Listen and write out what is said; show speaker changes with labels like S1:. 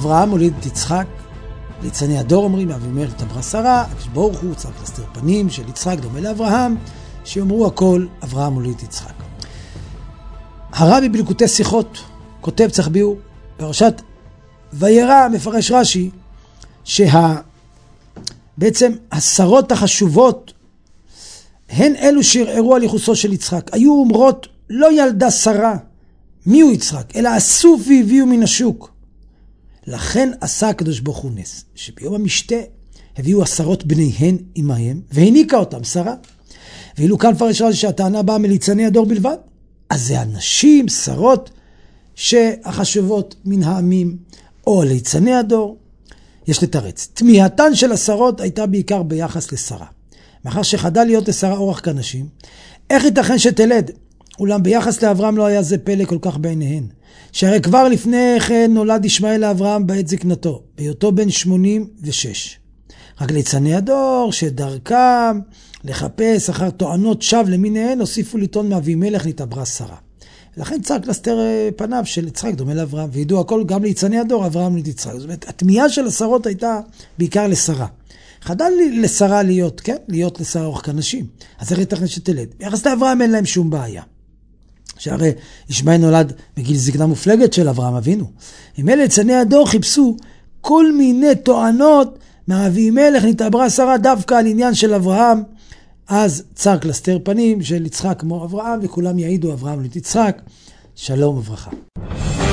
S1: אברהם הוליד את יצחק, ליצני הדור אומרים, אבימלך נתעברה שרה, הקדוש ברוך הוא צריך להסתיר פנים של יצחק דומה לאברהם, שיאמרו הכל, אברהם הוליד את יצחק. הרבי בליקוטי שיחות כותב צריך ביאור, פרשת וירא מפרש רש"י, בעצם השרות החשובות הן אלו שערערו על ייחוסו של יצחק. היו אומרות, לא ילדה שרה, מי הוא יצחק? אלא אסוף והביאו מן השוק. לכן עשה הקדוש ברוך הוא נס, שביום המשתה הביאו השרות בניהן עמהם, והניקה אותם שרה. ואילו כאן פרש רש"י שהטענה באה מליצני הדור בלבד, אז זה אנשים, שרות, שהחשובות מן העמים, או ליצני הדור. יש לתרץ. תמיהתן של השרות הייתה בעיקר ביחס לשרה. מאחר שחדל להיות לשרה אורח כאנשים, איך ייתכן שתלד? אולם ביחס לאברהם לא היה זה פלא כל כך בעיניהן. שהרי כבר לפני כן נולד ישמעאל לאברהם בעת זקנתו, בהיותו בן 86. רק ליצני הדור שדרכם לחפש אחר טוענות שווא למיניהן, הוסיפו לטעון מאבימלך נתעברה שרה. לכן צעק להסתר פניו של יצחק דומה לאברהם, וידעו הכל גם ליצני הדור, אברהם הוליד יצחק. זאת אומרת, התמיהה של השרות הייתה בעיקר לשרה. חדל לשרה להיות, כן? להיות לשרה אורח כאנשים. אז איך ייתכן שתלד? ביחס לאברהם אין להם שום בעיה. שהרי ישמעאל נולד בגיל זקנה מופלגת של אברהם אבינו. אם אלה ליצני הדור חיפשו כל מיני טוענות מאבימלך נתעברה שרה דווקא על עניין של אברהם, אז צעק להסתר פנים של יצחק כמו אברהם, וכולם יעידו אברהם הוליד יצחק. שלום וברכה.